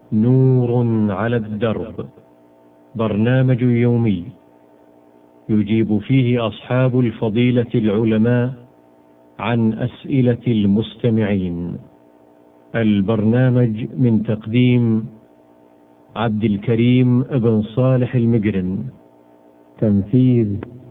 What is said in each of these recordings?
نور على الدرب، برنامج يومي يجيب فيه أصحاب الفضيلة العلماء عن أسئلة المستمعين. البرنامج من تقديم عبد الكريم بن صالح المقرن، تنفيذ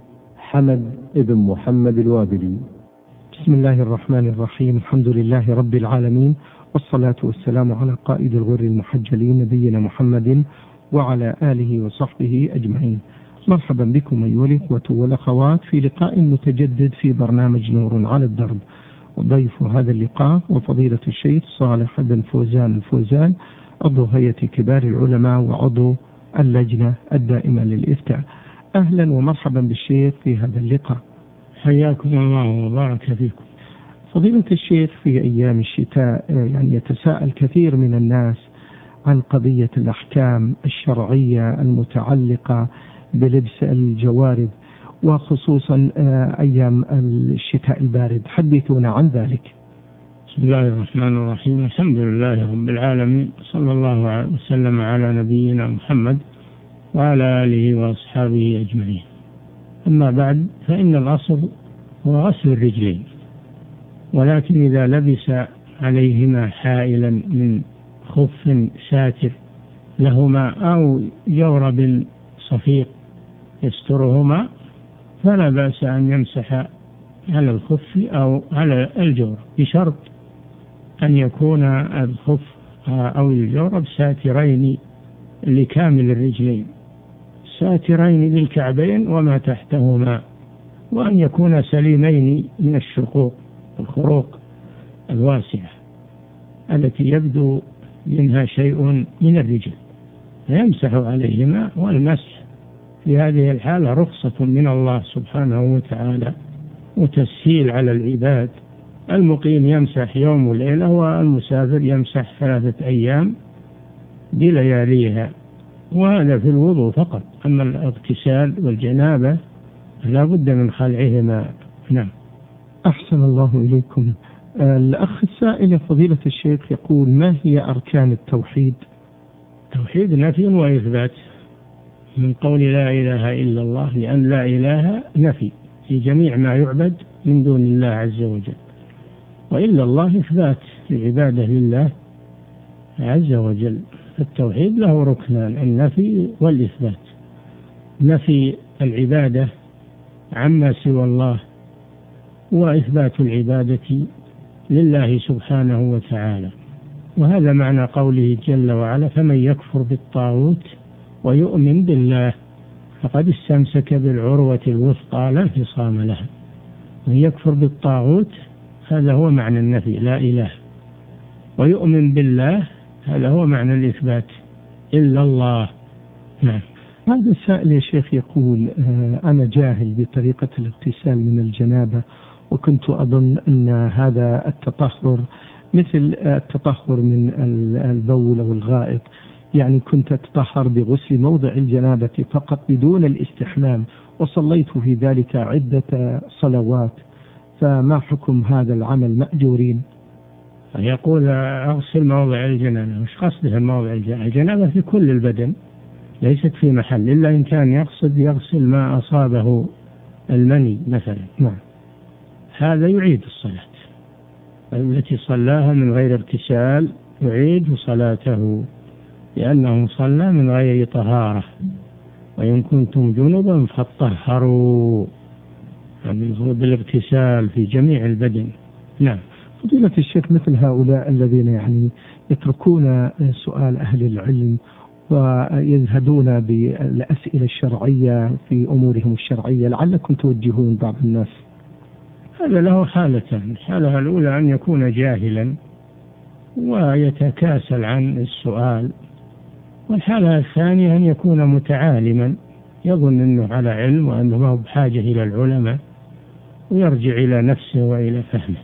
حمد بن محمد الوابلي. بسم الله الرحمن الرحيم. الحمد لله رب العالمين، والصلاة والسلام على قائد الغر المحجلين نبينا محمد وعلى آله وصحبه أجمعين. مرحبا بكم أيها الإخوة والأخوات في لقاء متجدد في برنامج نور على الدرب. وضيف هذا اللقاء وفضيلة الشيخ صالح بن فوزان الفوزان، عضو هيئة كبار العلماء وعضو اللجنة الدائمة للإفتاء. أهلا ومرحبا بالشيخ في هذا اللقاء. حياكم الله وبارك فيكم. فضيلة الشيخ، في أيام الشتاء يتساءل كثير من الناس عن قضية الأحكام الشرعية المتعلقة بلبس الجوارب، وخصوصا أيام الشتاء البارد. حدثونا عن ذلك. بسم الله الرحمن الرحيم. الحمد لله رب العالمين، صلى الله وسلم على نبينا محمد وعلى آله وأصحابه أجمعين. أما بعد، فإن الأصل هو غسل الرجلين، ولكن إذا لبس عليهما حائلا من خف ساتر لهما أو جورب صفيق يسترهما فلا بأس أن يمسح على الخف أو على الجورب، بشرط أن يكون الخف أو الجورب ساترين لكامل الرجلين، ساترين للكعبين وما تحتهما، وأن يكون سليمين من الشقوق الخروق الواسعة التي يبدو منها شيء من الرجل، فيمسح عليهما. والمسح في هذه الحالة رخصة من الله سبحانه وتعالى وتسهيل على العباد. المقيم يمسح يوم وليلة، والمسافر يمسح 3 أيام بلياليها، وهذا في الوضوء فقط. أما الاغتسال والجنابة لا بد من خلعهما. نعم. أحسن الله إليكم. الأخ السائل فضيلة الشيخ يقول: ما هي أركان التوحيد؟ توحيد نفي وإثبات من قول لا إله إلا الله، لأن لا إله نفي في جميع ما يعبد من دون الله عز وجل، وإلا الله إثبات العبادة لله عز وجل. التوحيد له ركنان: النفي والإثبات. نفي العبادة عما سوى الله، وإثبات العبادة لله سبحانه وتعالى. وهذا معنى قوله جل وعلا: فمن يكفر بالطاغوت ويؤمن بالله فقد استمسك بالعروة الوثقى لا انفصام لها. من يكفر بالطاغوت هذا هو معنى النفي، لا إله، ويؤمن بالله هذا هو معنى الإثبات، إلا الله. نعم. هذا السائل يا شيخ يقول: أنا جاهل بطريقة الاغتسال من الجنابة، وكنت أظن أن هذا التطهر مثل التطهر من البول أو الغائط، يعني كنت أتطهر بغسل موضع الجنابة فقط بدون الاستحمام، وصليت في ذلك عدة صلوات، فما حكم هذا العمل؟ مأجورين؟ يقول أغسل موضع الجنابة، مش قصده موضع الجنابة. الجنابة في كل البدن، ليست في محل، إلا إن كان يقصد يغسل ما أصابه المني مثلا. نعم. هذا يعيد الصلاة التي صلاها من غير اغتسال، يعيد صلاته لأنه صلى من غير طهارة. وإن كنتم جنبا فاطهروا، بالاغتسال في جميع البدن. نعم. فضيلة الشيخ، مثل هؤلاء الذين يعني يتركون سؤال أهل العلم ويزهدون بالأسئلة الشرعية في أمورهم الشرعية، لعلكم توجهون بعض الناس. هذا له حالتان: الحالة الأولى أن يكون جاهلا ويتكاسل عن السؤال، والحالة الثانية أن يكون متعالما يظن أنه على علم وأنه ما هو بحاجة إلى العلماء، ويرجع إلى نفسه وإلى فهمه.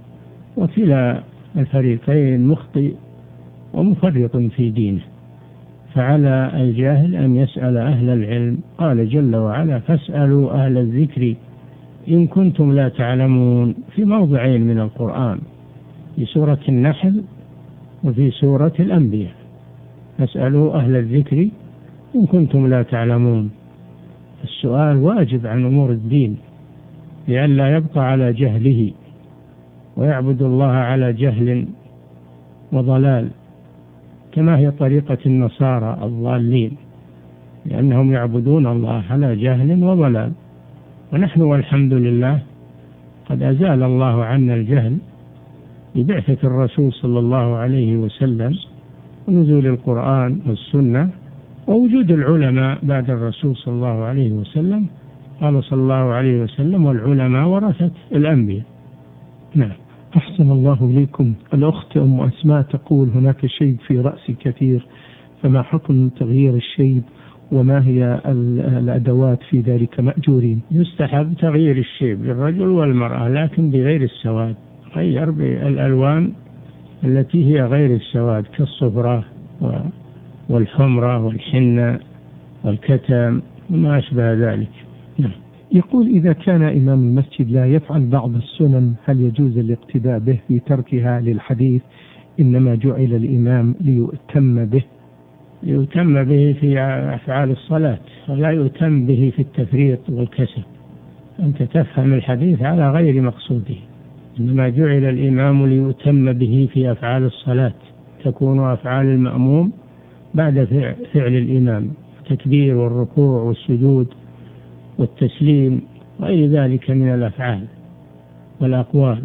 وكلا الفريقين مخطئ ومفرط في دينه. فعلى الجاهل أن يسأل أهل العلم. قال جل وعلا: فاسألوا أهل الذكر إن كنتم لا تعلمون، في موضعين من القرآن، في سورة النحل وفي سورة الأنبياء. فاسألوا أهل الذكر إن كنتم لا تعلمون. السؤال واجب عن أمور الدين لئلا يبقى على جهله ويعبد الله على جهل وضلال، كما هي طريقة النصارى الضالين، لأنهم يعبدون الله على جهل وضلال. ونحن والحمد لله قد أزال الله عنا الجهل ببعثة الرسول صلى الله عليه وسلم ونزول القرآن والسنة ووجود العلماء بعد الرسول صلى الله عليه وسلم. قال صلى الله عليه وسلم: والعلماء ورثة الأنبياء. نعم. أحسن الله إليكم. الأخت أم أسماء تقول: هناك شيب في رأسي كثير، فما حكم تغيير الشيب وما هي الأدوات في ذلك مأجورين؟ يستحب تغيير الشيب للرجل والمرأة، لكن بغير السواد، غير بالألوان التي هي غير السواد كالصفرة والحمرة والحنة والكتم وما أشبه ذلك. نعم. يقول: إذا كان إمام المسجد لا يفعل بعض السنن هل يجوز الاقتداء به في تركها للحديث إنما جعل الإمام ليؤتم به؟ يؤتم به في أفعال الصلاة ولا يؤتم به في التفريط والكسل. أنت تفهم الحديث على غير مقصوده، إنما جعل الإمام ليؤتم به في أفعال الصلاة، تكون أفعال المأموم بعد فعل الإمام، التكبير والركوع والسجود والتسليم غير ذلك من الأفعال والأقوال،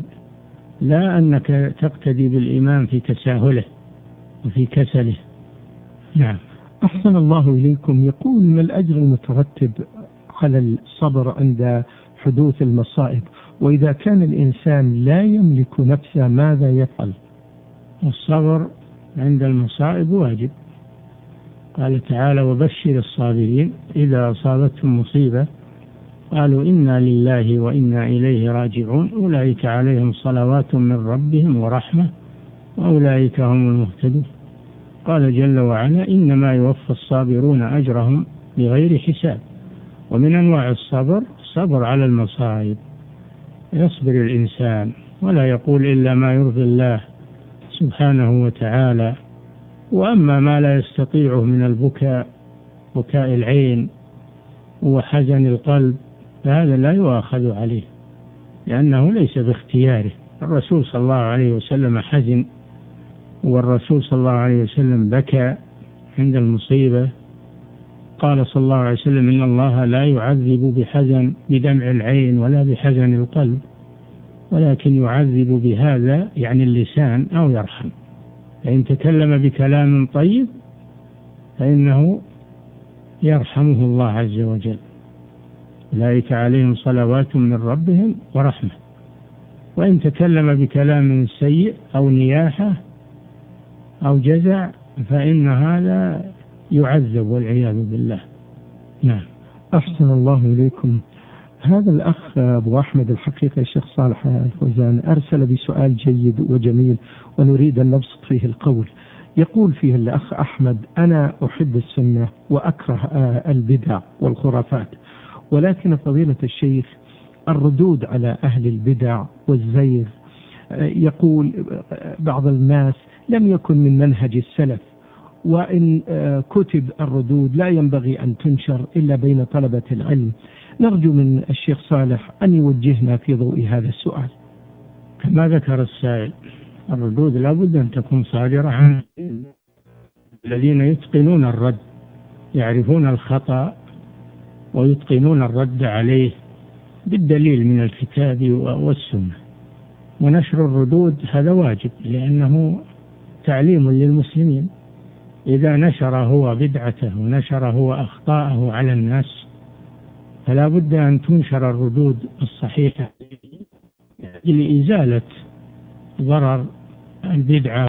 لا أنك تقتدي بالإمام في تساهله وفي كسله. نعم. أحسن الله إليكم. يقول: ما الأجر المترتب على الصبر عند حدوث المصائب، وإذا كان الإنسان لا يملك نفسه ماذا يفعل؟ الصبر عند المصائب واجب. قال تعالى: وبشر الصابرين إذا أصابتهم مصيبة قالوا إنا لله وإنا إليه راجعون أولئك عليهم صلوات من ربهم ورحمة وأولئك هم المهتدون. قال جل وعلا: إنما يوفى الصابرون أجرهم بغير حساب. ومن أنواع الصبر على المصائب، يصبر الإنسان ولا يقول إلا ما يرضي الله سبحانه وتعالى. وأما ما لا يستطيعه من البكاء، بكاء العين وحزن القلب، فهذا لا يؤاخذ عليه لأنه ليس باختياره. الرسول صلى الله عليه وسلم حزن، والرسول صلى الله عليه وسلم بكى عند المصيبة. قال صلى الله عليه وسلم: إن الله لا يعذب بحزن بدمع العين ولا بحزن القلب، ولكن يعذب بهذا يعني اللسان أو يرحم. فإن تكلم بكلام طيب فإنه يرحمه الله عز وجل. أولئك عليهم صلوات من ربهم ورحمة. وإن تكلم بكلام سيء أو نياحة أو جزع فإن هذا يعذب والعياذ بالله. نعم. أحسن الله إليكم. هذا الأخ أبو أحمد الحقيقة الشيخ صالح الفوزان أرسل بسؤال جيد وجميل ونريد أن نبسط فيه القول. يقول فيه الأخ أحمد: أنا أحب السنة وأكره البدع والخرافات، ولكن فضيلة الشيخ الردود على أهل البدع والزيغ، يقول بعض الناس لم يكن من منهج السلف، وإن كتب الردود لا ينبغي أن تنشر إلا بين طلبة العلم. نرجو من الشيخ صالح أن يوجهنا في ضوء هذا السؤال. كما ذكر السائل، الردود لابد أن تكون صادرة عن الذين يتقنون الرد، يعرفون الخطأ ويتقنون الرد عليه بالدليل من الكتاب والسنة. ونشر الردود هذا واجب لأنه تعليم للمسلمين. إذا نشر هو بدعته ونشر هو أخطاءه على الناس فلا بد أن تنشر الردود الصحيحة لإزالة ضرر البدعة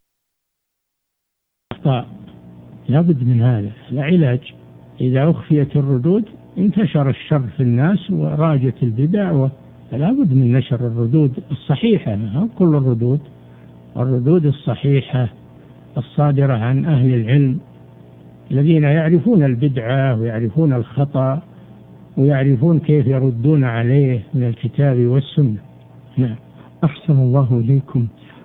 والأخطاء. لا بد من هذا، لا علاج. إذا أخفيت الردود انتشر الشر في الناس وراجت البدع، فلا بد من نشر الردود الصحيحة، كل الردود الصحيحة الصادرة عن أهل العلم الذين يعرفون البدعة ويعرفون الخطأ ويعرفون كيف يردون عليه من الكتاب والسنة. نعم. أحسن الله إليكم.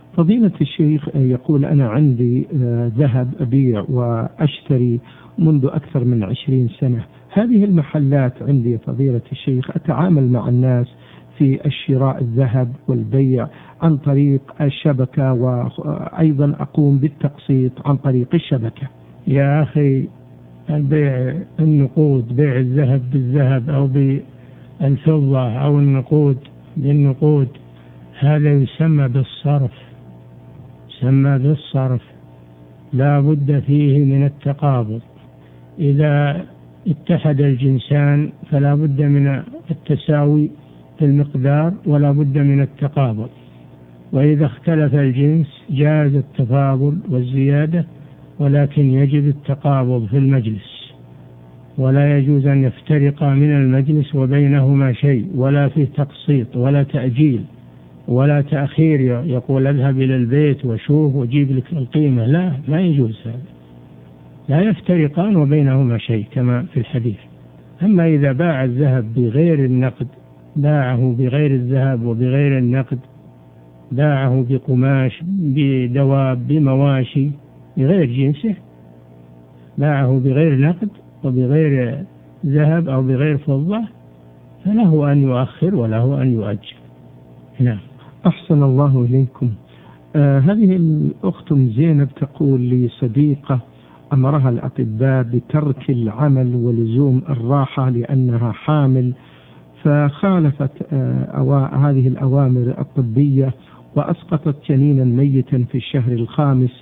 فضيلة الشيخ يقول أنا عندي ذهب أبيع وأشتري منذ أكثر من 20 سنة. هذه المحلات عندي فضيلة الشيخ أتعامل مع الناس في الشراء الذهب والبيع عن طريق الشبكة، وأيضا أقوم بالتقسيط عن طريق الشبكة. يا أخي، البيع النقود، بيع الذهب بالذهب أو بالفضة أو النقود بالنقود، هذا يسمى بالصرف، يسمى بالصرف، لا بد فيه من التقابض. إذا اتحد الجنسان فلا بد من التساوي في المقدار ولا بد من التقابض، وإذا اختلف الجنس جاز التفاضل والزيادة، ولكن يجب التقابض في المجلس، ولا يجوز أن يفترقا من المجلس وبينهما شيء، ولا فيه تقسيط ولا تأجيل ولا تأخير، يقول اذهب إلى البيت وشوف وجيب لك القيمة، لا، ما يجوز هذا، لا يفترقان وبينهما شيء كما في الحديث. أما إذا باع الذهب بغير النقد، باعه بغير الذهب وبغير النقد، باعه بقماش، بدواب، بمواشي، بغير جنسه، باعه بغير نقد وبغير ذهب أو بغير فضة، فله أن يؤخر وله أن يؤجل. نعم. أحسن الله إليكم. هذه الأخت زينب تقول لي صديقة أمرها الأطباء بترك العمل ولزوم الراحة لأنها حامل، فخالفت هذه الأوامر الطبية وأسقطت جنينا ميتا في الشهر الخامس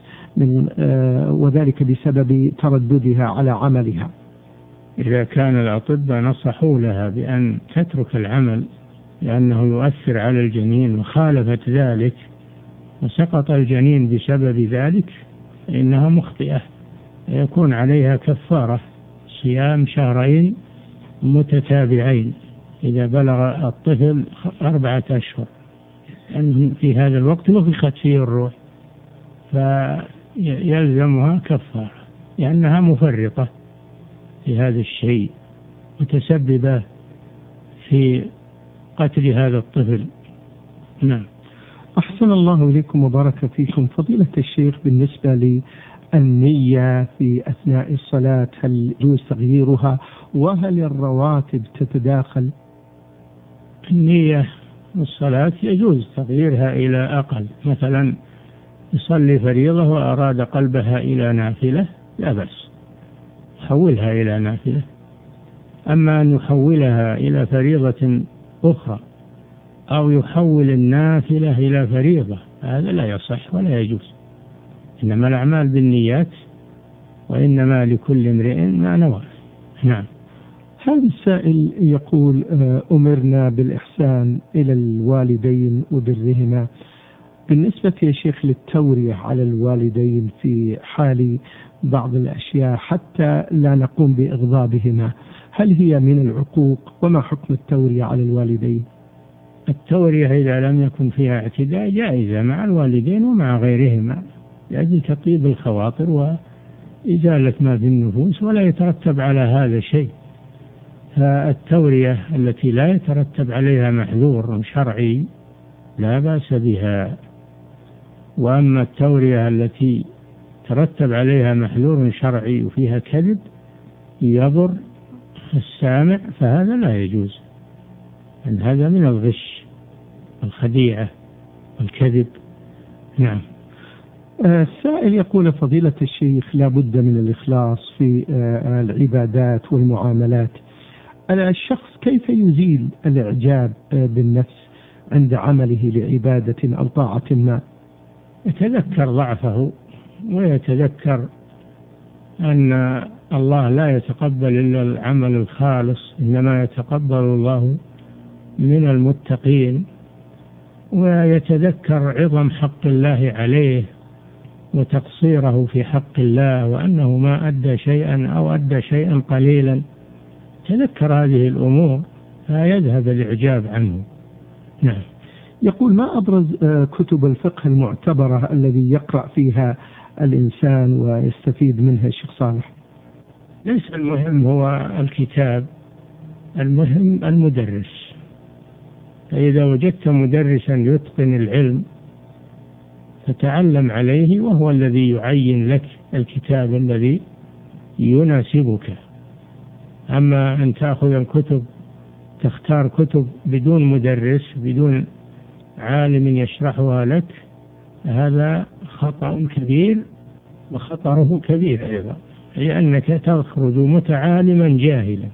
وذلك بسبب ترددها على عملها. إذا كان الأطباء نصحوا لها بأن تترك العمل لأنه يؤثر على الجنين وخالفت ذلك وسقط الجنين بسبب ذلك، إنها مخطئة، يكون عليها كفارة صيام شهرين متتابعين إذا بلغ الطفل 4 أشهر، يعني في هذا الوقت نفخت فيه الروح، فيلزمها كفارة لأنها مفرطة في هذا الشيء متسببة في قتل هذا الطفل. نعم. أحسن الله إليكم وبارك فيكم. فضيلة الشيخ، بالنسبة للنية في أثناء الصلاة هل يجوز تغييرها، وهل الرواتب تتداخل؟ النية الصلاة يجوز تغييرها إلى أقل، مثلا يصلي فريضة وأراد قلبها إلى نافلة لا بأس، يحولها إلى نافلة. أما أن يحولها إلى فريضة أخرى أو يحول النافلة إلى فريضة، هذا لا يصح ولا يجوز. إنما الأعمال بالنيات وإنما لكل امرئ ما نوى. نعم. هذا السائل يقول أمرنا بالإحسان إلى الوالدين وبرهما. بالنسبة يا شيخ للتورية على الوالدين في حال بعض الأشياء حتى لا نقوم بإغضابهما، هل هي من العقوق؟ وما حكم التورية على الوالدين؟ التورية إذا لم يكن فيها اعتداء جائزة مع الوالدين ومع غيرهما لأجل تطيب الخواطر وإزالة ما في النفوس، ولا يترتب على هذا شيء. فالتورية التي لا يترتب عليها محذور شرعي لا بأس بها، وأما التورية التي ترتب عليها محذور شرعي وفيها كذب يضر السامع فهذا لا يجوز، أن هذا من الغش والخديعة والكذب. نعم. السائل يقول فضيلة الشيخ لا بد من الإخلاص في العبادات والمعاملات. الشخص كيف يزيل الإعجاب بالنفس عند عمله لعبادة أو طاعة ما؟ يتذكر ضعفه ويتذكر أن الله لا يتقبل إلا العمل الخالص، إنما يتقبل الله من المتقين، ويتذكر عظم حق الله عليه وتقصيره في حق الله وأنه ما أدى شيئا أو أدى شيئا قليلا. تذكر هذه الأمور فيذهب الإعجاب عنه. نعم. يقول ما أبرز كتب الفقه المعتبرة الذي يقرأ فيها الإنسان ويستفيد منها الشيخ صالح؟ ليس المهم هو الكتاب، المهم المدرس. فإذا وجدت مدرسا يتقن العلم فتعلم عليه، وهو الذي يعين لك الكتاب الذي يناسبك. أما أن تأخذ الكتب، تختار كتب بدون مدرس، بدون عالم يشرحها لك، هذا خطأ كبير، وخطره كبير أيضا، لأنك تخرج متعالما جاهلا.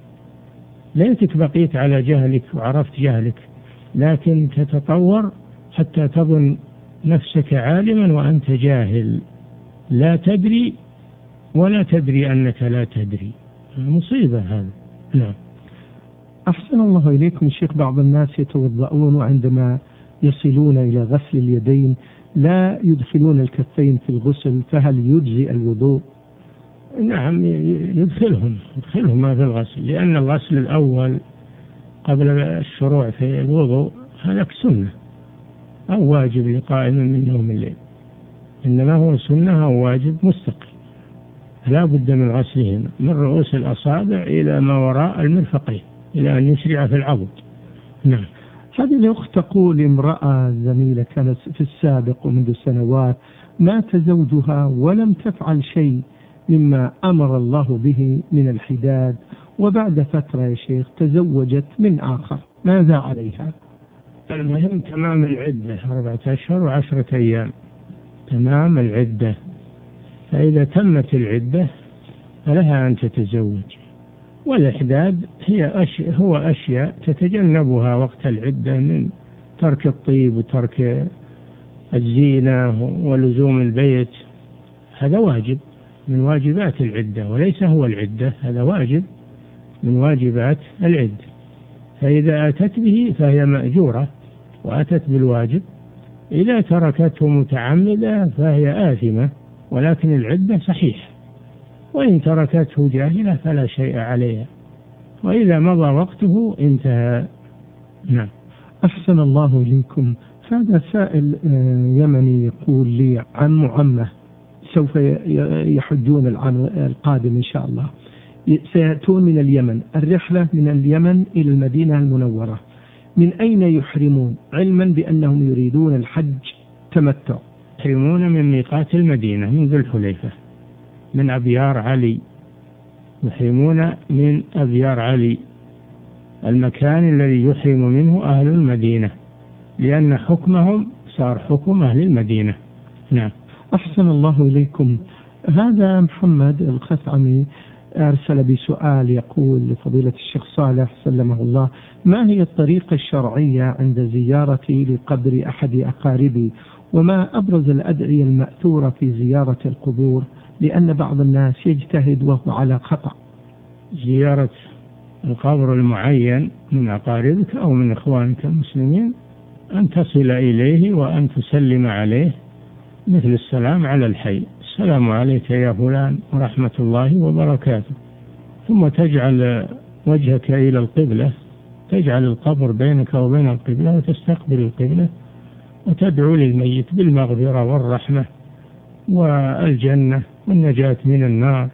ليتك بقيت على جهلك وعرفت جهلك، لكن تتطور حتى تظن نفسك عالما وأنت جاهل، لا تدري ولا تدري أنك لا تدري. مصيبة هذا. نعم. أحسن الله إليكم شيخ. بعض الناس يتوضؤون وعندما يصلون إلى غسل اليدين لا يدخلون الكفين في الغسل، فهل يجزي الوضوء؟ نعم، يدخلهم ما في الغسل، لأن الغسل الأول قبل الشروع في الوضوء هذا سنة أو واجب لقائم من نوم الليل، إنما هو سنة أو واجب مستقل، لا بد من غسلهم من رؤوس الأصابع إلى ما وراء المرفقين إلى أن يشرع في العضد. نعم. هذه الأخت تقول امرأة زميلة كانت في السابق ومنذ سنوات مات زوجها ولم تفعل شيء مما أمر الله به من الحداد، وبعد فترة يا شيخ تزوجت من آخر، ماذا عليها؟ المهم تمام العدة 4 أشهر و10 أيام، تمام العدة. فإذا تمت العدة فلها أن تتزوج. والإحداد هو أشياء تتجنبها وقت العدة، من ترك الطيب وترك الزينة ولزوم البيت، هذا واجب من واجبات العدة، وليس هو العدة، هذا واجب من واجبات العدة. فإذا أتت به فهي مأجورة وأتت بالواجب، إذا تركته متعمدة فهي آثمة، ولكن العدة صحيحة، وإن تركته جاهلة فلا شيء عليها، وإذا مضى وقته انتهى. نعم. أحسن الله إليكم. هذا سائل يمني يقول لي عم وعمه سوف يحجون العام القادم إن شاء الله، سيأتون من اليمن، الرحلة من اليمن إلى المدينة المنورة، من أين يحرمون علما بأنهم يريدون الحج تمتع؟ يحرمون من ميقات المدينة من ذو الحليفة، من أبيار علي، يحرمون من أبيار علي، المكان الذي يحرم منه أهل المدينة، لأن حكمهم صار حكم أهل المدينة. نعم. أحسن الله إليكم. هذا محمد الخثعمي أرسل بسؤال يقول لفضيلة الشيخ صالح سلمه الله: ما هي الطريقة الشرعية عند زيارتي لقبر أحد أقاربي، وما أبرز الأدعية المأثورة في زيارة القبور، لأن بعض الناس يجتهد وهو على خطأ؟ زيارة القبر المعين من أقاربك أو من إخوانك المسلمين أن تصل إليه وأن تسلم عليه مثل السلام على الحي: السلام عليك يا فلان ورحمة الله وبركاته، ثم تجعل وجهك إلى القبلة، تجعل القبر بينك وبين القبلة وتستقبل القبلة، وتدعو للميت بالمغفرة والرحمة والجنة والنجاة من النار.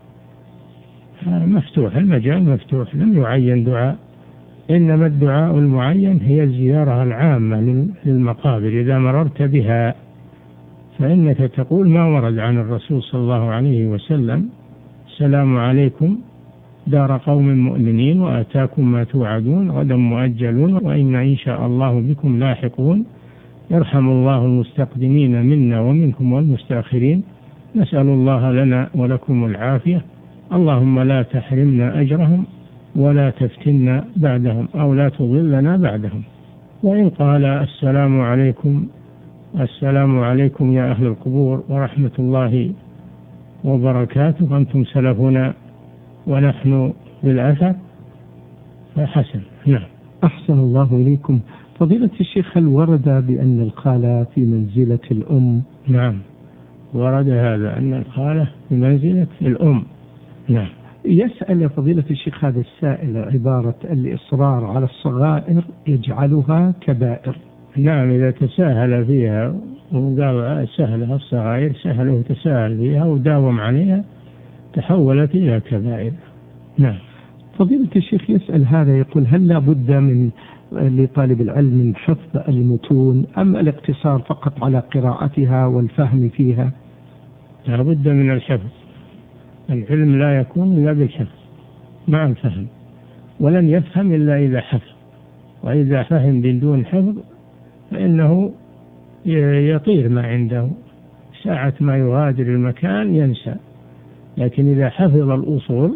مفتوح المجال، مفتوح، لم يعين دعاء، إنما الدعاء المعين هي الزيارة العامة للمقابر. إذا مررت بها فإنك تقول ما ورد عن الرسول صلى الله عليه وسلم: السلام عليكم دار قوم مؤمنين وآتاكم ما توعدون غدا مؤجلون وإنا إن شاء الله بكم لاحقون، يرحم الله المستقدمين منا ومنكم والمستأخرين، نسأل الله لنا ولكم العافية، اللهم لا تحرمنا أجرهم ولا تفتنا بعدهم أو لا تضلنا بعدهم. وإن قال: السلام عليكم، السلام عليكم يا أهل القبور ورحمة الله وبركاته، أنتم سلفنا ونحن بالأثر، فحسن. نعم. أحسن الله إليكم. فضيلة الشيخ، هل ورد بأن الخالة في منزلة الأم؟ نعم، ورد هذا، أن الخالة في منزلة الأم. نعم. يسأل فضيلة الشيخ هذا السائل عبارة: الإصرار على الصغائر يجعلها كبائر. نعم، إذا تساهل فيها وقال سهلها الصغائر، سهله وتساهل فيها وداوم عليها، تحولت إلى كبائر. نعم. فضيلة الشيخ يسأل هذا يقول هل لا بد من لطالب العلم من حفظ المتون أم الاقتصار فقط على قراءتها والفهم فيها؟ لا بد من الحفظ. العلم لا يكون إلا بالحفظ مع الفهم، ولن يفهم إلا إذا حفظ، وإذا فهم بدون حفظ فإنه يطير ما عنده، ساعة ما يغادر المكان ينسى. لكن إذا حفظ الأصول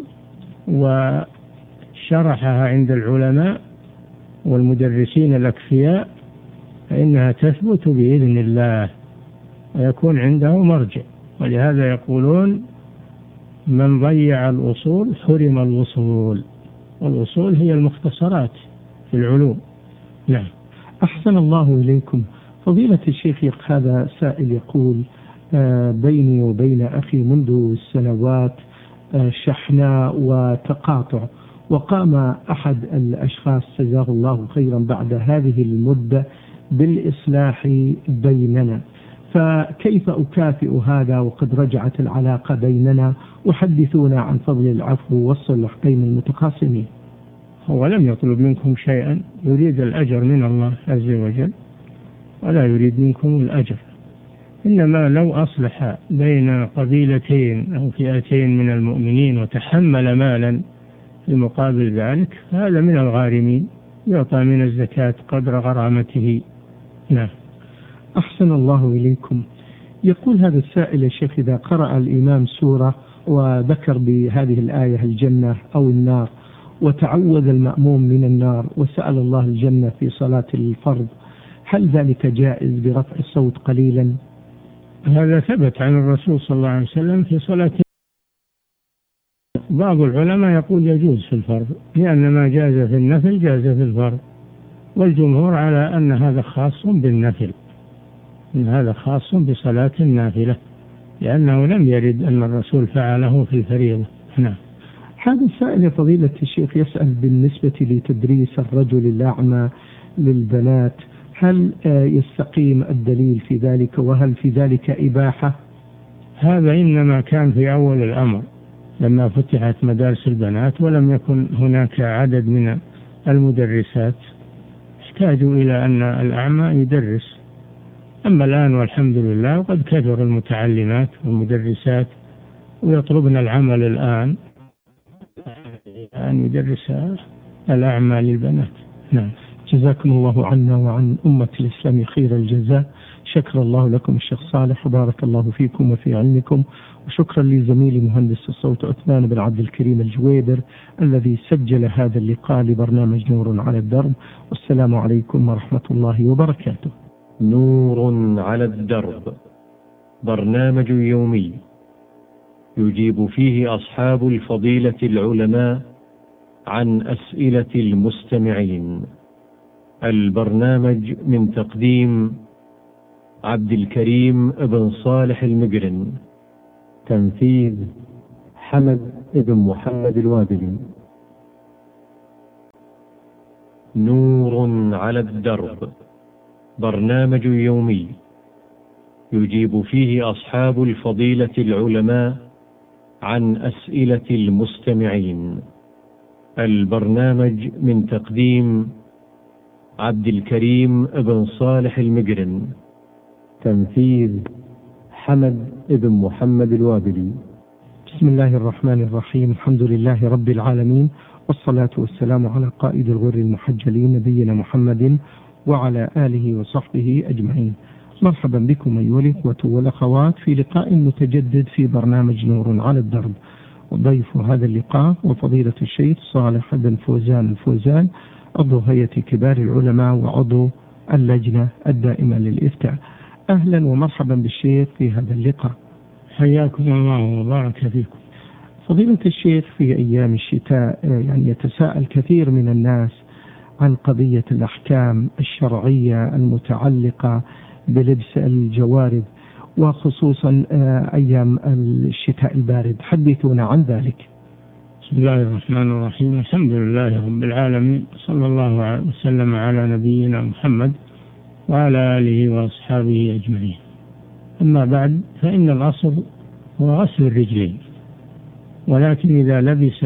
وشرحها عند العلماء والمدرسين الأكفياء فإنها تثبت بإذن الله ويكون عنده مرجع. ولهذا يقولون من ضيع الأصول حرم الوصول، والأصول هي المختصرات في العلوم. نعم. أحسن الله إليكم. فضيلة الشيخ هذا سائل يقول بيني وبين أخي منذ سنوات شحناء وتقاطع، وقام أحد الأشخاص جزاه الله خيرا بعد هذه المدة بالإصلاح بيننا، فكيف أكافئ هذا وقد رجعت العلاقة بيننا؟ وحدثونا عن فضل العفو والصلح بين المتخاصمين. هو لم يطلب منكم شيئا، يريد الأجر من الله عز وجل ولا يريد منكم الأجر، إنما لو أصلح بين قبيلتين أو فئتين من المؤمنين وتحمل مالا لمقابل ذلك هذا من الغارمين، يعطى من الزكاة قدر غرامته. نعم. أحسن الله إليكم. يقول هذا السائل يا شيخ إذا قرأ الإمام سورة وذكر بهذه الآية الجنة أو النار وتعوذ المأموم من النار وسأل الله الجنة في صلاة الفرض، هل ذلك جائز برفع الصوت قليلا؟ هذا ثبت عن الرسول صلى الله عليه وسلم في صلاة. بعض العلماء يقول يجوز في الفرض، لأن ما جاز في النفل جاز في الفرض، والجمهور على أن هذا خاص بالنفل، إن هذا خاص بصلاة النافلة، لأنه لم يرد أن الرسول فعله في الفريضة. نعم. هذا السائل فضيلة الشيخ يسأل بالنسبة لتدريس الرجل الأعمى للبنات، هل يستقيم الدليل في ذلك، وهل في ذلك إباحة؟ هذا إنما كان في أول الأمر لما فتحت مدارس البنات ولم يكن هناك عدد من المدرسات، احتاجوا إلى أن الأعمى يدرس. أما الآن والحمد لله وقد كثر المتعلمات والمدرسات ويطلبن العمل الآن أن يدرس الأعمى للبنات. نعم. جزاكم الله عنا وعن أمة الإسلام خير الجزاء. شكر الله لكم الشيخ صالح وبارك الله فيكم وفي علمكم، وشكرا لزميلي مهندس الصوت عثمان بن عبد الكريم الجويبر الذي سجل هذا اللقاء لبرنامج نور على الدرب. والسلام عليكم ورحمة الله وبركاته. نور على الدرب، برنامج يومي يجيب فيه أصحاب الفضيلة العلماء عن أسئلة المستمعين. البرنامج من تقديم عبد الكريم بن صالح المقرن، تنفيذ حمد بن محمد الوابلي. نور على الدرب، برنامج يومي يجيب فيه أصحاب الفضيلة العلماء عن أسئلة المستمعين. البرنامج من تقديم عبد الكريم بن صالح المقرن، تنفيذ حمد بن محمد الوابلي. بسم الله الرحمن الرحيم. الحمد لله رب العالمين، والصلاة والسلام على قائد الغر المحجلين نبينا محمد وعلى آله وصحبه أجمعين. مرحبا بكم أيها الإخوة والأخوات في لقاء متجدد في برنامج نور على الدرب، وضيف هذا اللقاء وفضيلة الشيخ صالح بن فوزان الفوزان، عضو هيئة كبار العلماء وعضو اللجنة الدائمة للإفتاء. أهلا ومرحبا بالشيخ في هذا اللقاء. حياكم الله وبارك فيكم. فضيلة الشيخ، في أيام الشتاء يعني يتساءل كثير من الناس عن قضية الأحكام الشرعية المتعلقة بلبس الجوارب، وخصوصا أيام الشتاء البارد، حدثونا عن ذلك. بسم الله الرحمن الرحيم. الحمد لله رب العالمين، صلى الله وسلم على نبينا محمد وعلى آله وأصحابه أجمعين. أما بعد، فإن الأصل هو غسل الرجلين، ولكن إذا لبس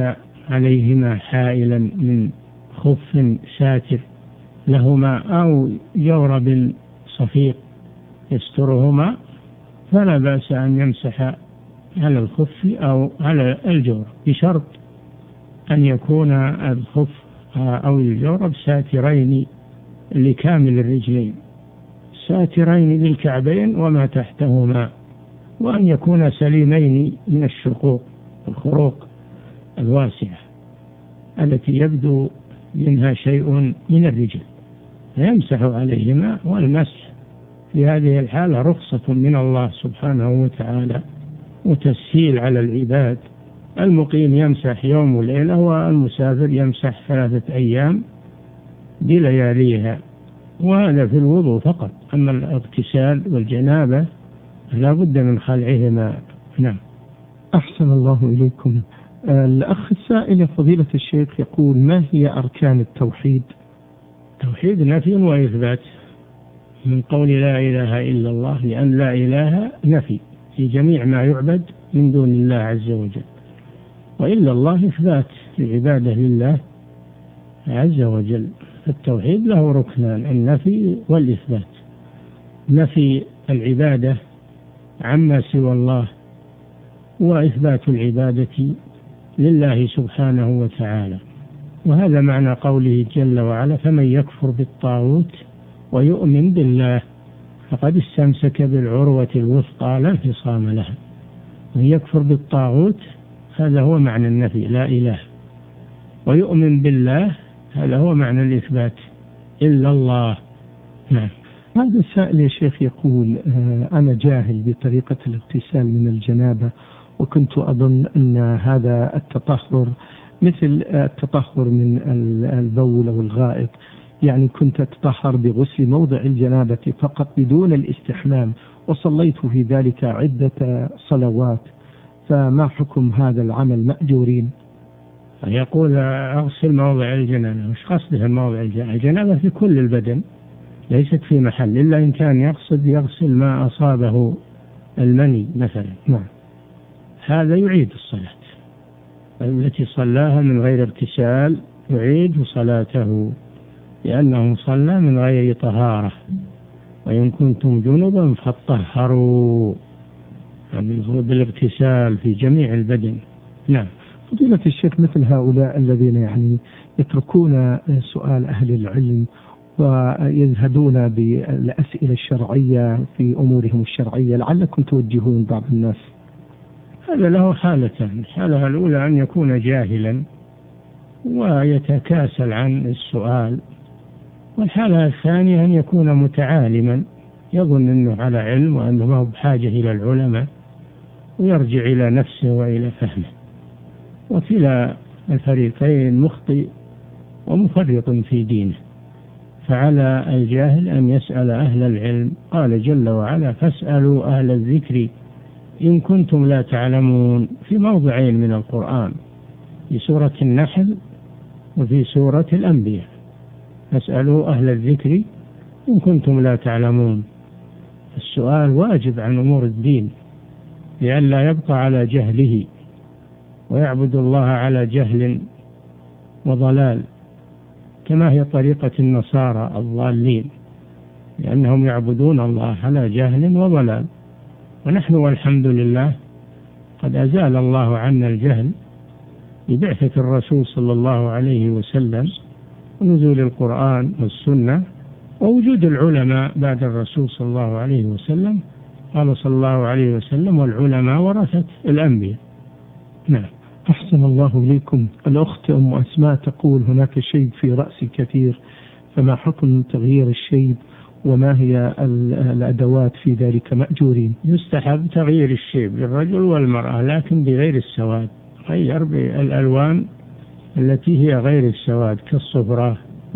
عليهما حائلا من خف ساتر لهما أو جورب صفيق يسترهما فلا بأس أن يمسح على الخف أو على الجورب، بشرط أن يكون الخف أو الجورب ساترين لكامل الرجلين، ساترين للكعبين وما تحتهما، وأن يكون سليمين من الشقوق الخروق الواسعة التي يبدو منها شيء من الرجل، فيمسح عليهما. والمسح في هذه الحالة رخصة من الله سبحانه وتعالى وتسهيل على العباد. المقيم يمسح يوم وليلة، والمسافر يمسح 3 أيام بلياليها، وهذا في الوضوء فقط. أما الاغتسال والجنابة لا بد من خلعهما. نعم. أحسن الله إليكم. الأخ السائل فضيلة الشيخ يقول: ما هي أركان التوحيد؟ توحيد نفي وإثبات من قول لا إله إلا الله، لأن لا إله نفي في جميع ما يعبد من دون الله عز وجل، وإلا الله إثبات العبادة لله عز وجل. التوحيد له ركنان: النفي والإثبات. نفي العبادة عما سوى الله، وإثبات العبادة لله سبحانه وتعالى. وهذا معنى قوله جل وعلا: فمن يكفر بالطاغوت ويؤمن بالله فقد استمسك بالعروة الوثقى لا انفصام لها. من يكفر بالطاغوت هذا هو معنى النفي لا إله، ويؤمن بالله هذا هو معنى الإثبات إلا الله. نعم. هذا السائل يا شيخ يقول: أنا جاهل بطريقة الاغتسال من الجنابة، وكنت أظن أن هذا التطهر مثل التطهر من البول أو الغائط، يعني كنت أتطهر بغسل موضع الجنابة فقط بدون الاستحمام، وصليت في ذلك عدة صلوات، فما حكم هذا العمل؟ مأجورين؟ يقول أغسل موضع الجنابة، مش قصده موضع الجنابة في كل البدن، ليست في محل، إلا إن كان يقصد يغسل ما أصابه المني مثلا. نعم. هذا يعيد الصلاة التي صلاها من غير اغتسال، يعيد صلاته لأنه صلى من غير طهارة. وإن كنتم جنبا فاطهروا، يعني بالاغتسال في جميع البدن. نعم. فضيلة الشيخ، مثل هؤلاء الذين يعني يتركون سؤال أهل العلم ويزهدون بالأسئلة الشرعية في أمورهم الشرعية، لعلكم توجهون بعض الناس. هذا له حالتان: الحالة الأولى أن يكون جاهلا ويتكاسل عن السؤال، والحالة الثانية أن يكون متعالما يظن أنه على علم وأنه ما هو بحاجة إلى العلماء، ويرجع إلى نفسه وإلى فهمه. وكلا الفريقين مخطئ ومفرط في دينه. فعلى الجاهل أن يسأل أهل العلم. قال جل وعلا: فاسألوا أهل الذكر إن كنتم لا تعلمون، في موضعين من القرآن، في سورة النحل وفي سورة الأنبياء. فاسألوا أهل الذكر إن كنتم لا تعلمون. السؤال واجب عن أمور الدين لئلا يبقى على جهله ويعبد الله على جهل وضلال، كما هي طريقة النصارى الضالين، لأنهم يعبدون الله على جهل وضلال. ونحن والحمد لله قد أزال الله عنا الجهل ببعثة الرسول صلى الله عليه وسلم ونزول القرآن والسنة ووجود العلماء بعد الرسول صلى الله عليه وسلم. قال صلى الله عليه وسلم: والعلماء ورثة الأنبياء. نعم. أحسن الله إليكم. الأخت أم أسماء تقول: هناك شيب في رأسي كثير، فما حكم تغيير الشيب، وما هي الأدوات في ذلك؟ مأجورين؟ يستحب تغيير الشيب للرجل والمرأة، لكن بغير السواد، غير بالألوان التي هي غير السواد، كالصفرة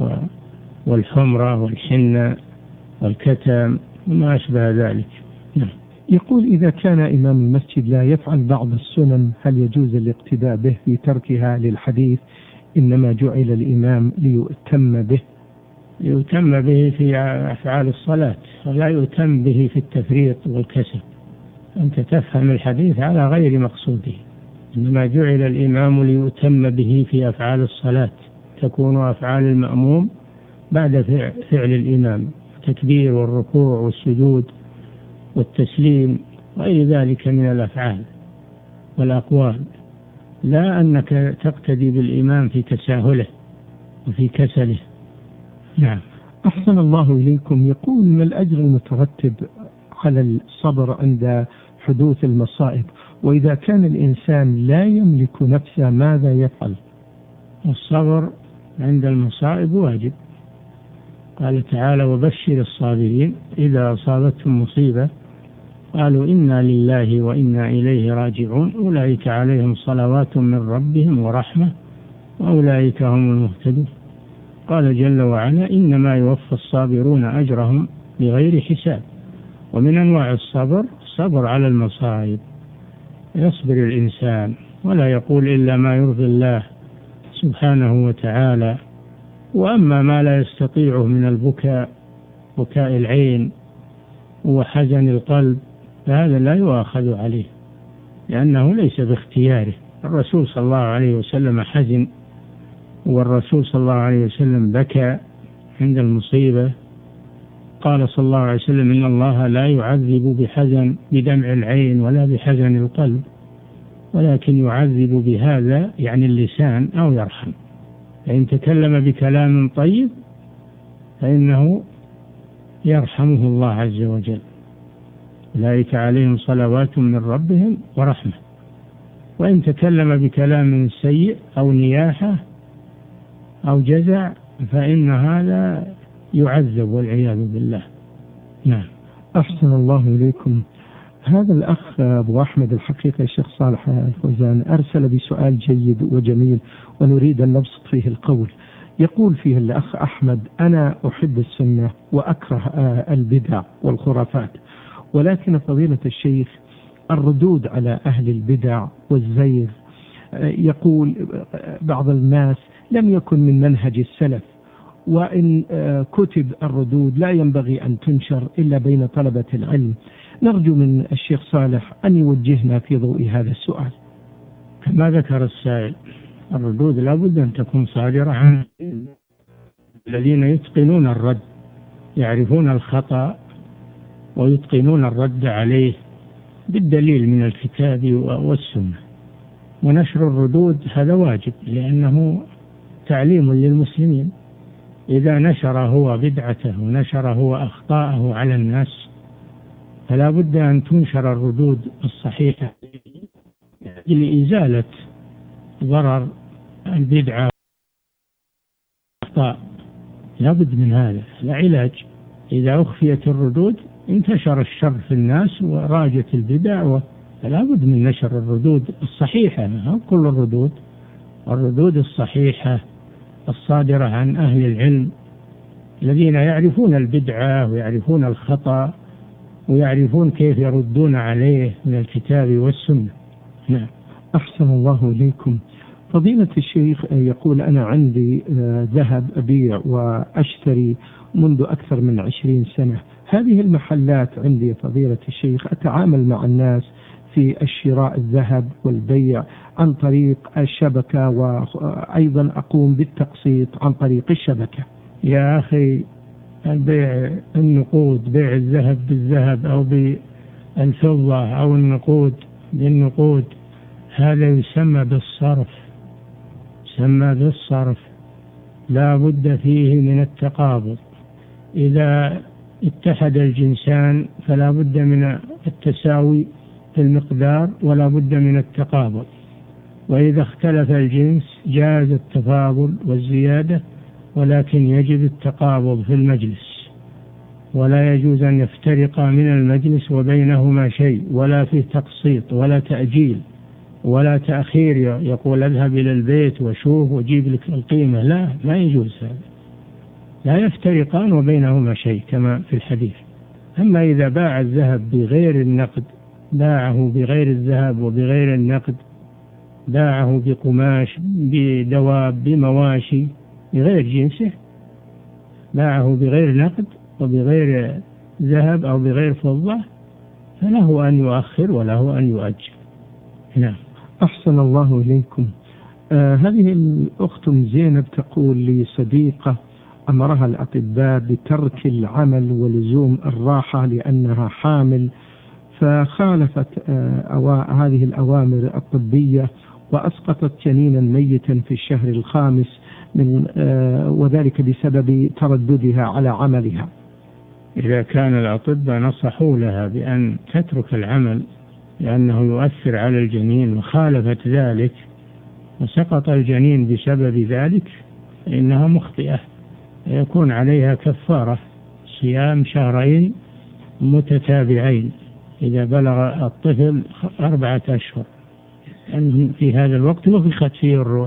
والحمرة والحنة والكتم وما أشبه ذلك. نعم. يقول: إذا كان إمام المسجد لا يفعل بعض السنن، هل يجوز الاقتداء به في تركها للحديث إنما جعل الإمام ليؤتم به؟ يؤتم به في أفعال الصلاة، ولا يؤتم به في التفريط والكسل. أنت تفهم الحديث على غير مقصوده. إنما جعل الإمام ليؤتم به في أفعال الصلاة، تكون أفعال المأموم بعد فعل الإمام، التكبير والركوع والسجود والتسليم وغير ذلك من الأفعال والأقوال، لا أنك تقتدي بالإمام في تساهله وفي كسله. نعم. أحسن الله إليكم. يقول ما الأجر المترتب على الصبر عند حدوث المصائب، وإذا كان الإنسان لا يملك نفسه ماذا يفعل؟ الصبر عند المصائب واجب. قال تعالى: وبشر الصابرين إذا أصابتهم مصيبة قالوا إنا لله وإنا إليه راجعون أولئك عليهم صلوات من ربهم ورحمة وأولئك هم المهتدون. قال جل وعلا: إنما يوفى الصابرون أجرهم بغير حساب. ومن أنواع الصبر الصبر على المصائب، يصبر الإنسان ولا يقول إلا ما يرضي الله سبحانه وتعالى. وأما ما لا يستطيعه من البكاء، بكاء العين وحزن القلب، فهذا لا يؤاخذ عليه لأنه ليس باختياره. الرسول صلى الله عليه وسلم حزن، والرسول صلى الله عليه وسلم بكى عند المصيبة. قال صلى الله عليه وسلم: إن الله لا يعذب بحزن بدمع العين ولا بحزن القلب، ولكن يعذب بهذا يعني اللسان أو يرحم. فإن تكلم بكلام طيب فإنه يرحمه الله عز وجل. أولئك عليهم صلوات من ربهم ورحمة. وإن تكلم بكلام سيء أو نياحة أو جزع فإن هذا يعذب والعياذ بالله. نعم. أحسن الله إليكم. هذا الأخ أبو أحمد الحقيقة الشيخ صالح الفوزان أرسل بسؤال جيد وجميل ونريد أن نبسط فيه القول. يقول فيه الأخ أحمد: أنا أحب السنة وأكره البدع والخرافات، ولكن فضيلة الشيخ الردود على أهل البدع والزيغ، يقول بعض الناس لم يكن من منهج السلف، وإن كتب الردود لا ينبغي أن تنشر إلا بين طلبة العلم. نرجو من الشيخ صالح أن يوجهنا في ضوء هذا السؤال. كما ذكر السائل، الردود لا بد أن تكون صادرة عن الذين يتقنون الرد، يعرفون الخطأ ويتقنون الرد عليه بالدليل من الكتاب والسنة. ونشر الردود هذا واجب لأنه تعليم للمسلمين. إذا نشر هو بدعته ونشر هو أخطاءه على الناس فلا بد أن تنشر الردود الصحيحة لإزالة ضرر البدعة والأخطاء. لا بد من هذا، لا علاج. إذا أخفيت الردود انتشر الشر في الناس وراجت البدع، فلا بد من نشر الردود الصحيحة، كل الردود الصحيحة الصادرة عن أهل العلم الذين يعرفون البدعة ويعرفون الخطأ ويعرفون كيف يردون عليه من الكتاب والسنة. نعم. أحسن الله إليكم. فضيلة الشيخ يقول: أنا عندي ذهب أبيع وأشتري منذ أكثر من 20 سنة. هذه المحلات عندي فضيلة الشيخ أتعامل مع الناس في الشراء الذهب والبيع عن طريق الشبكة، وأيضا أقوم بالتقسيط عن طريق الشبكة. يا أخي، البيع النقود، بيع الذهب بالذهب أو بالفضة أو النقود بالنقود، هذا يسمى بالصرف، لا بد فيه من التقابض. إذا اتحد الجنسان فلا بد من التساوي في المقدار ولا بد من التقابض. وإذا اختلف الجنس جاز التفاضل والزيادة، ولكن يجب التقابض في المجلس، ولا يجوز أن يفترقا من المجلس وبينهما شيء، ولا فيه تقسيط ولا تأجيل ولا تأخير، يقول اذهب إلى البيت وشوف وجيب لك القيمة. لا، ما يجوز هذا، لا يفترقان وبينهما شيء كما في الحديث. أما إذا باع الذهب بغير النقد، باعه بغير الذهب وبغير النقد، باعه بقماش بدواب بمواشي بغير جنسه، باعه بغير نقد وبغير ذهب أو بغير فضة، فله أن يؤخر وله أن يؤجل. نعم. أحسن الله إليكم. هذه الأخت زينب تقول لي صديقة أمرها الأطباء بترك العمل ولزوم الراحة لأنها حامل، فخالفت هذه الأوامر الطبية وأسقطت جنينا ميتا في الشهر الخامس وذلك بسبب ترددها على عملها. إذا كان الأطباء نصحوا لها بأن تترك العمل لأنه يؤثر على الجنين وخالفت ذلك وسقط الجنين بسبب ذلك فإنها مخطئة، يكون عليها كفارة صيام شهرين متتابعين إذا بلغ الطفل 4 أشهر، لأن في هذا الوقت نفخت فيه الروح،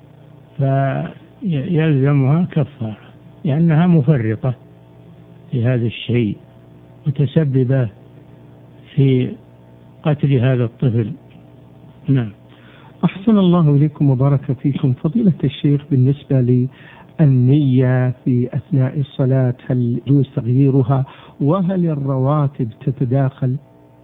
فيلزمها كفارة لأنها مفرطة في هذا الشيء متسببة في قتل هذا الطفل. نعم. أحسن الله إليكم وبارك فيكم. فضيلة الشيخ، بالنسبة للنية في أثناء الصلاة هل يجوز تغييرها، وهل الرواتب تتداخل؟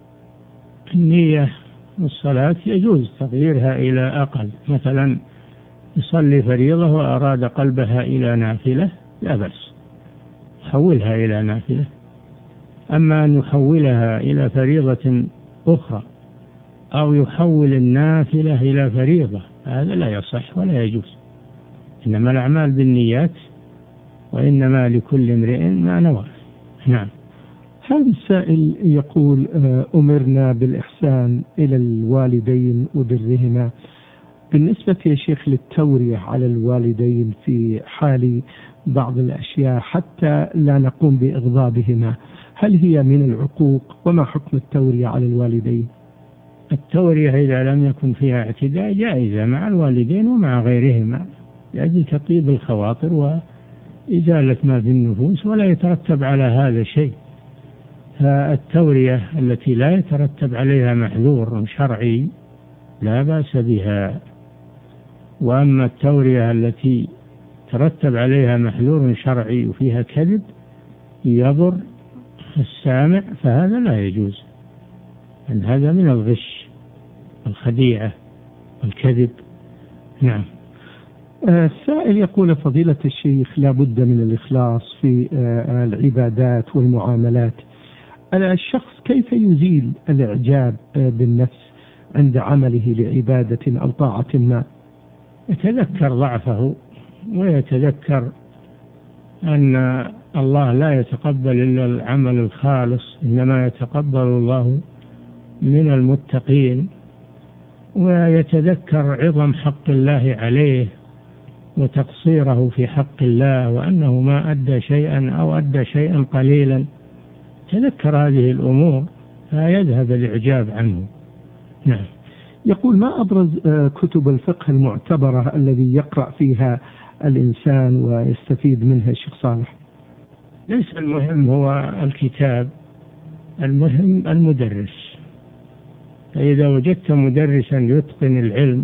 النية الصلاة يجوز تغييرها إلى أقل، مثلا يصلي فريضة وأراد قلبها إلى نافلة لا بأس، حولها إلى نافلة. أما أن يحولها إلى فريضة أخرى أو يحول النافلة إلى فريضة هذا لا يصح ولا يجوز، إنما الأعمال بالنيات وإنما لكل امرئ ما نوى. نعم. هذا السائل يقول أمرنا بالإحسان إلى الوالدين وبرهما، بالنسبة يا شيخ للتورية على الوالدين في حال بعض الأشياء حتى لا نقوم بإغضابهما، هل هي من العقوق؟ وما حكم التورية على الوالدين؟ التورية إذا لم يكن فيها اعتداء جائزة مع الوالدين ومع غيرهما لأجل تطيب الخواطر وإزالة ما في النفوس، ولا يترتب على هذا شيء. فالتورية التي لا يترتب عليها محذور شرعي لا بأس بها، وأما التورية التي ترتب عليها محذور شرعي وفيها كذب يضر السامع فهذا لا يجوز، أن هذا من الغش والخديعة والكذب. نعم. السائل يقول فضيلة الشيخ لا بد من الإخلاص في العبادات والمعاملات، الشخص كيف يزيل الإعجاب بالنفس عند عمله لعبادة أو طاعة ما؟ يتذكر ضعفه ويتذكر أن الله لا يتقبل إلا العمل الخالص، إنما يتقبل الله من المتقين، ويتذكر عظم حق الله عليه وتقصيره في حق الله وأنه ما أدى شيئا أو أدى شيئا قليلا، تذكر هذه الأمور فيذهب الإعجاب عنه. نعم. يقول ما أبرز كتب الفقه المعتبرة الذي يقرأ فيها الإنسان ويستفيد منها الشيخ صالح؟ ليس المهم هو الكتاب، المهم المدرس، فإذا وجدت مدرسا يتقن العلم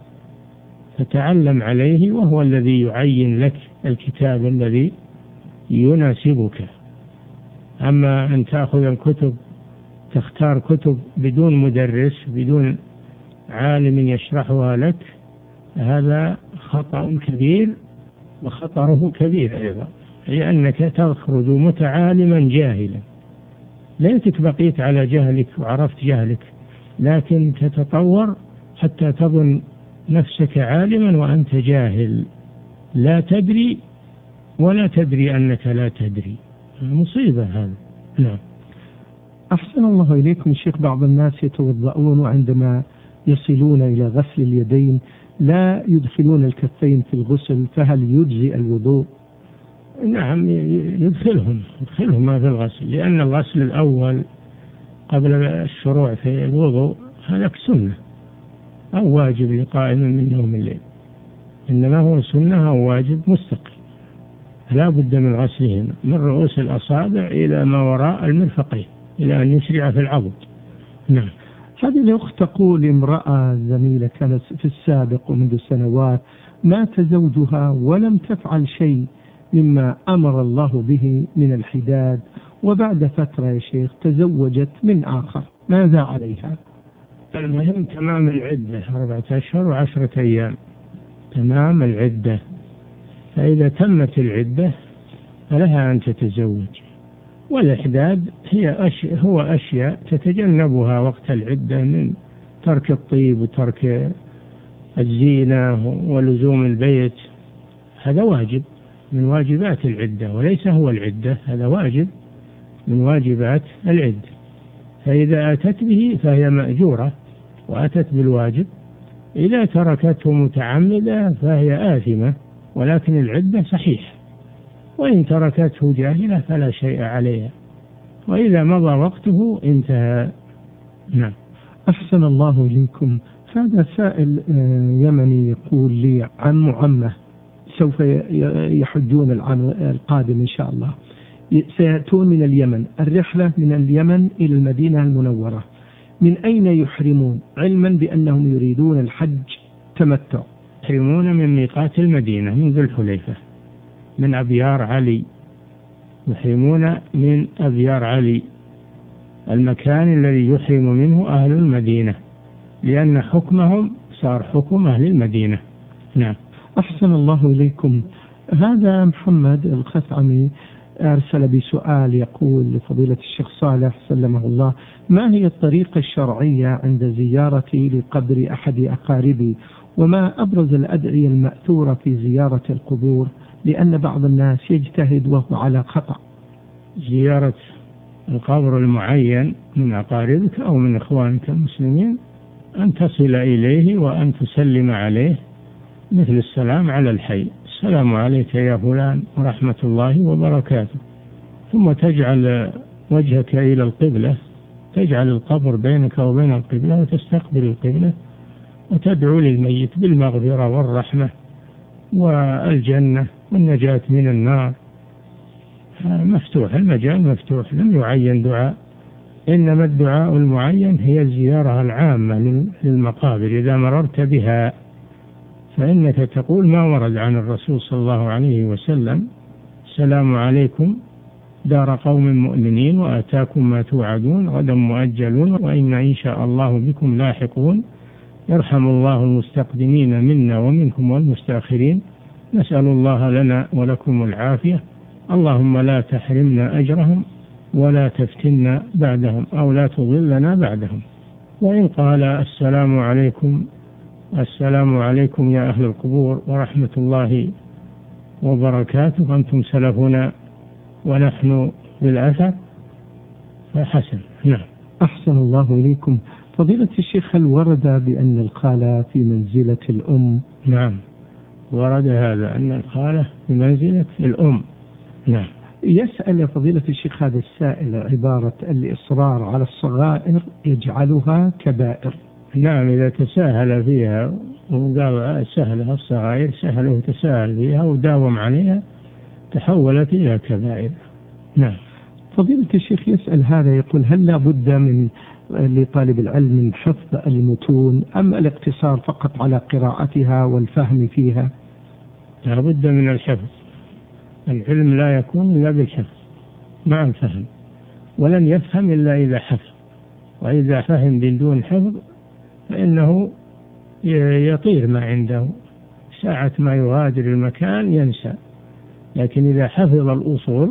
فتعلم عليه وهو الذي يعين لك الكتاب الذي يناسبك. أما أن تأخذ الكتب تختار كتب بدون مدرس بدون عالم يشرحها لك هذا خطأ كبير وخطره كبير أيضا، لأنك تخرج متعالما جاهلا، ليتك بقيت على جهلك وعرفت جهلك، لكن تتطور حتى تظن نفسك عالما وأنت جاهل لا تدري ولا تدري أنك لا تدري، مصيبة هذا. نعم. أحسن الله إليكم شيخ، بعض الناس يتوضؤون وعندما يصلون إلى غسل اليدين لا يدخلون الكفين في الغسل، فهل يجزئ الوضوء؟ نعم يدخلهم في الغسل، لأن الغسل الأول قبل الشروع في الوضوء هذا سنة أو واجب لقائم من يوم الليل، إنما هو سنة أو واجب مستقل، لا بد من غسلهم من رؤوس الأصابع إلى ما وراء المرفقين إلى أن يشرع في العضد. نعم. هذه الأخت تقول امرأة زميلة كانت في السابق ومنذ سنوات مات زوجها ولم تفعل شيء مما أمر الله به من الحداد، وبعد فترة يا شيخ تزوجت من آخر، ماذا عليها؟ المهم تمام العدة 4 أشهر و10 أيام، تمام العدة. فإذا تمت العدة فلها أن تتزوج. والإحداد هو أشياء تتجنبها وقت العدة من ترك الطيب وترك الزينة ولزوم البيت، هذا واجب من واجبات العدة وليس هو العدة، هذا واجب من واجبات العدة. فإذا أتت به فهي مأجورة وأتت بالواجب، إذا تركته متعمدة فهي آثمة ولكن العدة صحيحة، وإن تركته جاهلة فلا شيء عليها، وإذا مضى وقته انتهى. نعم. أحسن الله إليكم. هذا سائل يمني يقول لي عم وعمه سوف يحجون العام القادم إن شاء الله، سيأتون من اليمن، الرحلة من اليمن إلى المدينة المنورة، من أين يحرمون علما بأنهم يريدون الحج تمتع؟ يحرمون من ميقات المدينة من ذو الحليفة، من أبيار علي، يحرمون من أبيار علي، المكان الذي يحرم منه أهل المدينة، لأن حكمهم صار حكم أهل المدينة. نعم. أحسن الله إليكم. هذا محمد الخثعمي أرسل بسؤال يقول لفضيلة الشيخ صالح سلمه الله: ما هي الطريقة الشرعية عند زيارتي لقبر أحد أقاربي، وما أبرز الأدعية المأثورة في زيارة القبور، لأن بعض الناس يجتهد وهو على خطأ؟ زيارة القبر المعين من أقاربك أو من إخوانك المسلمين أن تصل إليه وأن تسلم عليه مثل السلام على الحي: السلام عليك يا فلان ورحمة الله وبركاته، ثم تجعل وجهك إلى القبلة، تجعل القبر بينك وبين القبلة وتستقبل القبلة، وتدعو للميت بالمغفرة والرحمة والجنة والنجاة من النار. مفتوح المجال، مفتوح، لم يعين دعاء، إنما الدعاء المعين هي الزيارة العامة للمقابر. إذا مررت بها فإنك تقول ما ورد عن الرسول صلى الله عليه وسلم: السلام عليكم دار قوم مؤمنين وآتاكم ما توعدون غدا مؤجلون وإنا إن شاء الله بكم لاحقون، يرحم الله المستقدمين منا ومنكم والمستأخرين، نسأل الله لنا ولكم العافية، اللهم لا تحرمنا أجرهم ولا تفتنا بعدهم أو لا تضلنا بعدهم. وإن قال: السلام عليكم، السلام عليكم يا أهل القبور ورحمة الله وبركاته، أنتم سلفنا ونحن بالأثر، فحسن. نعم. أحسن الله إليكم. فضيلة الشيخ، هل ورد بأن الخالة في منزلة الأم؟ نعم، ورد هذا أن الخالة في منزلة الأم. نعم. يسأل فضيلة الشيخ هذا السائل عبارة: الإصرار على الصغائر يجعلها كبائر. نعم، إذا تساهل فيها وقال سهلها الصغائر، سهله وتساهل فيها وداوم عليها، تحولت إلى كبائر. نعم. فضيلة الشيخ يسأل هذا يقول: هل لا بد من لطالب العلم من حفظ المتون أم الاقتصار فقط على قراءتها والفهم فيها؟ لا بد من الحفظ، العلم لا يكون إلا بالحفظ مع الفهم، ولن يفهم إلا إذا حفظ، وإذا فهم بدون حفظ فإنه يطير ما عنده، ساعة ما يغادر المكان ينسى. لكن إذا حفظ الأصول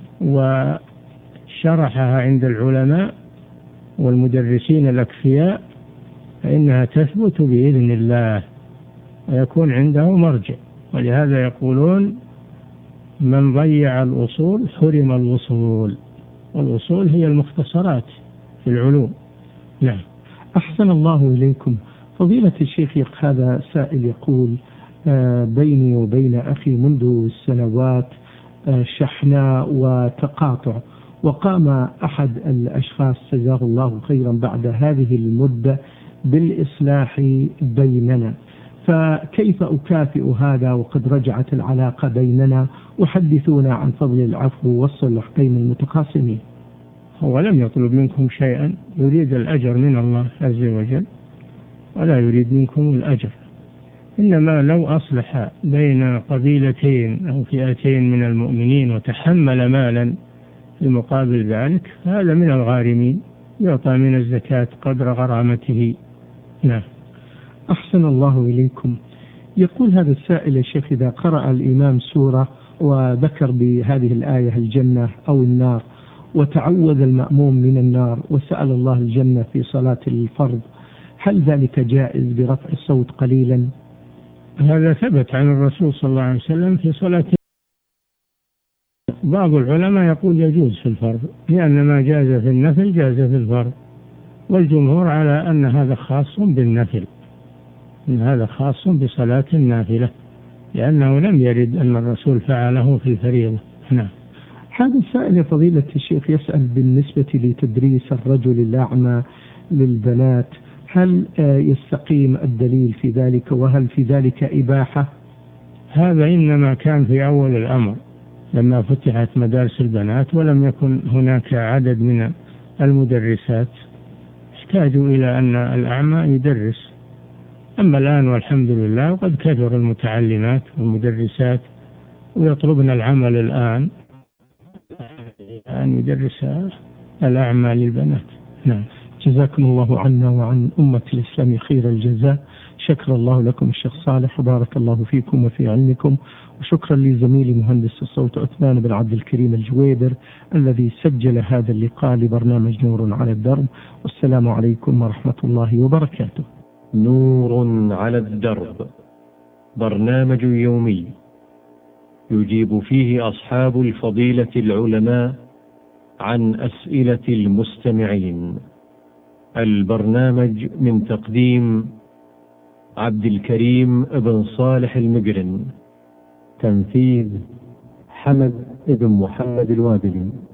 وشرحها عند العلماء والمدرسين الأكفياء فإنها تثبت بإذن الله ويكون عنده مرجع. ولهذا يقولون: من ضيع الأصول حرم الوصول، والأصول هي المختصرات في العلوم. نعم. أحسن الله إليكم. فضيلة الشيخ، هذا سائل يقول: بيني وبين أخي منذ سنوات شحناء وتقاطع، وقام أحد الأشخاص جزاه الله خيرا بعد هذه المدة بالإصلاح بيننا، فكيف أكافئ هذا وقد رجعت العلاقة بيننا؟ وحدثونا عن فضل العفو والصلح بين المتخاصمين. هو لم يطلب منكم شيئا، يريد الأجر من الله عز وجل ولا يريد منكم الأجر، إنما لو أصلح بين قبيلتين أو فئتين من المؤمنين وتحمل مالا في مقابل ذلك فهذا من الغارمين، يعطى من الزكاة قدر غرامته. نعم. أحسن الله إليكم. يقول هذا السائل يا شيخ: إذا قرأ الإمام سورة وذكر بهذه الآية الجنة أو النار، وتعوذ المأموم من النار وسأل الله الجنة في صلاة الفرض، هل ذلك جائز برفع الصوت قليلا؟ هذا ثبت عن الرسول صلى الله عليه وسلم في صلاة. بعض العلماء يقول يجوز في الفرض، لأن ما جاز في النفل جاز في الفرض، والجمهور على أن هذا خاص بالنفل، إن هذا خاص بصلاة النافلة، لأنه لم يرد أن الرسول فعله في الفريضة. نعم. هذا السائل يا فضيلة الشيخ يسأل بالنسبة لتدريس الرجل الأعمى للبنات، هل يستقيم الدليل في ذلك، وهل في ذلك إباحة؟ هذا إنما كان في أول الأمر لما فتحت مدارس البنات ولم يكن هناك عدد من المدرسات، احتاجوا إلى أن الأعمى يدرس. أما الآن والحمد لله وقد كثر المتعلمات والمدرسات ويطلبن العمل الآن أن يدرس الأعمى للبنات. نعم. جزاكم الله عنا وعن أمة الإسلام خير الجزاء. شكر الله لكم الشيخ صالح، وبارك الله فيكم وفي علمكم، وشكرا لزميلي مهندس الصوت عثمان بن عبد الكريم الجويبر الذي سجل هذا اللقاء لبرنامج نور على الدرب. والسلام عليكم ورحمة الله وبركاته. نور على الدرب، برنامج يومي يجيب فيه أصحاب الفضيلة العلماء عن أسئلة المستمعين. البرنامج من تقديم عبد الكريم بن صالح المقرن، تنفيذ حمد بن محمد الوابلي.